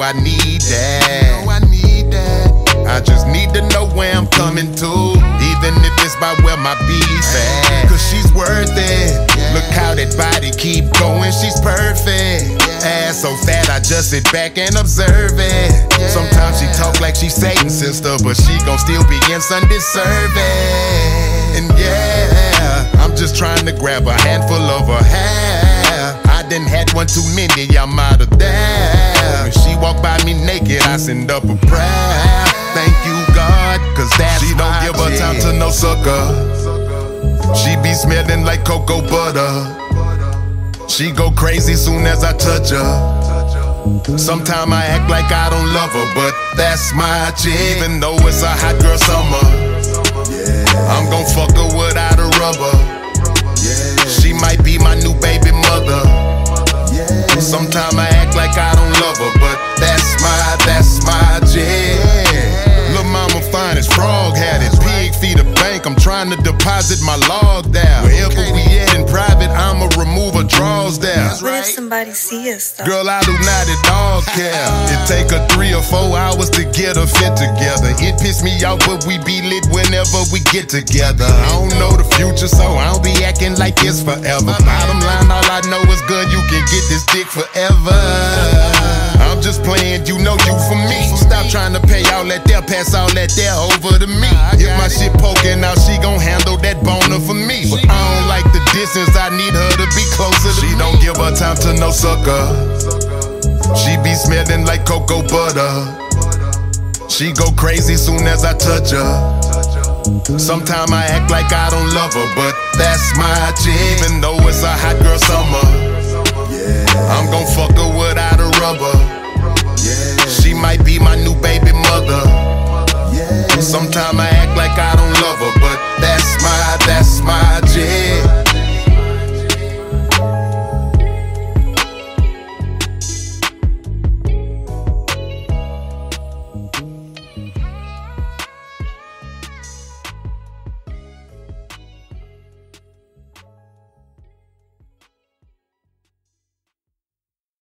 I need that. I just need to know where I'm coming to, even if it's by where my beef at. Cause she's worth it. Look how that body keep going, she's perfect. Ass so fat, I just sit back and observe it. Sometimes she talk like she Satan's sister, but she gon' still be in Sunday service. And yeah, I'm just trying to grab a handful of her hair. I done had one too many, I'm out of there. When she walk by me naked, I send up a prayer. Thank you, God, cause that's she don't give her time to no sucker. She be smelling like cocoa butter. She go crazy soon as I touch her. Sometimes I act like I don't love her, but that's my chick. Even though it's a hot girl summer, I'm gon' fuck her without a rubber. She might be my new baby mother. Sometimes I act like I don't love her, but that's my chick. Lil' mama fine as frog had it. Pig feed a bank, I'm trying to deposit my log down. Wherever we at in private, I'ma remove her drawers down. What if somebody see us though? Girl, I do not at all care. It take her 3 or 4 hours to get her fit together. It piss me off, but we be lit whenever we get together. I don't know the future, so I don't be acting like it's forever. Bottom line, all I know is good, you can get this dick forever. I'm just playing, you know you for me. Stop trying to pay all that there, pass all that there over to me. If my shit poking out, she gon' handle that boner for me. But I don't like the distance, I need her to be closer to me. She don't give her time to no sucker. She be smelling like cocoa butter. She go crazy soon as I touch her. Sometimes I act like I don't love her, but that's my chick. Even though it's a hot girl summer, I'm gon' fuck her without a rubber. She might be my new baby mother. Sometimes I act